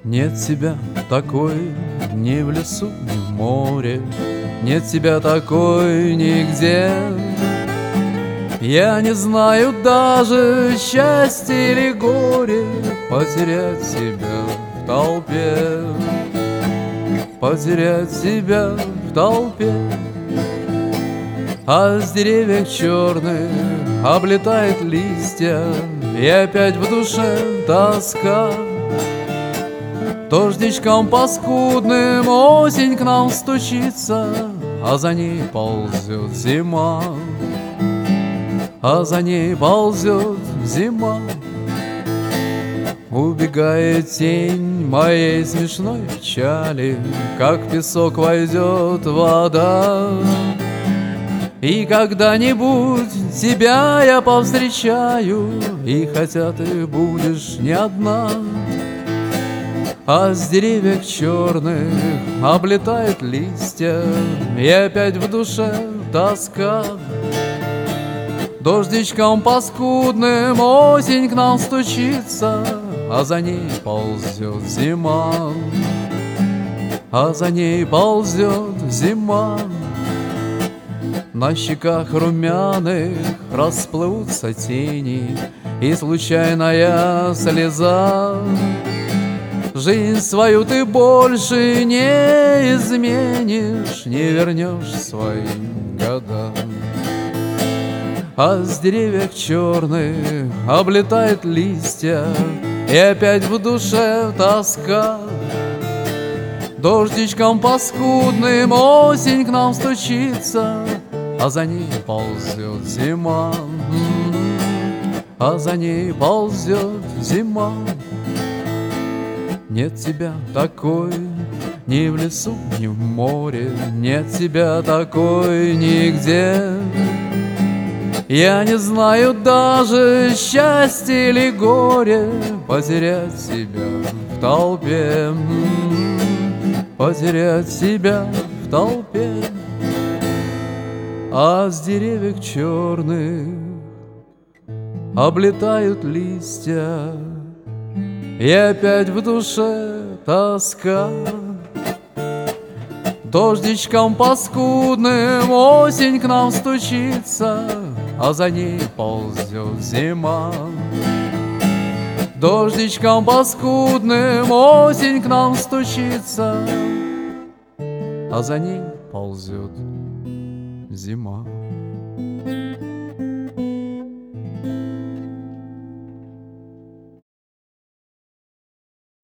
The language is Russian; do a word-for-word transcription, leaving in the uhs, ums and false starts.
Нет тебя такой ни в лесу, ни в море, нет тебя такой нигде. Я не знаю даже, счастье или горе, потерять себя в толпе, потерять себя в толпе. А с деревьев черных облетает листья, и опять в душе тоска. Дождичком паскудным осень к нам стучится, а за ней ползет зима, а за ней ползет зима. Убегает тень моей смешной печали, как в песок войдет вода. И когда-нибудь тебя я повстречаю, и хотя ты будешь не одна, а с деревьев черных облетают листья, и опять в душе тоска. Дождичком паскудным осень к нам стучится, а за ней ползет зима, а за ней ползет зима. На щеках румяных расплывутся тени, и случайная слеза. Жизнь свою ты больше не изменишь, не вернешь своим годам. А с деревьев черных облетают листья, и опять в душе тоска. Дождичком паскудным осень к нам стучится, а за ней ползет зима, а за ней ползет зима. Нет тебя такой ни в лесу, ни в море, нет тебя такой нигде. Я не знаю даже, счастье или горе, потерять себя в толпе, потерять себя в толпе. А с деревьев черных облетают листья, и опять в душе тоска. Дождичком паскудным осень к нам стучится, а за ней ползет зима. Дождичком паскудным осень к нам стучится, а за ней ползет зима.